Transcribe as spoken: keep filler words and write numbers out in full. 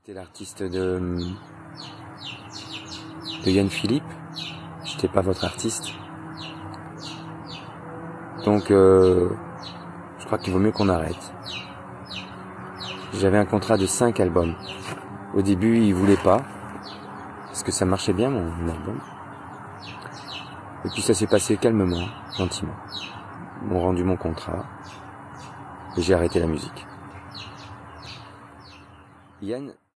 J'étais l'artiste de, de Yann Philippe. J'étais pas votre artiste. Donc, euh, je crois qu'il vaut mieux qu'on arrête. J'avais un contrat de cinq albums. Au début, il voulait pas, parce que ça marchait bien, mon, mon album. Et puis ça s'est passé calmement, gentiment. Ils m'ont rendu mon contrat, et j'ai arrêté la musique. Yann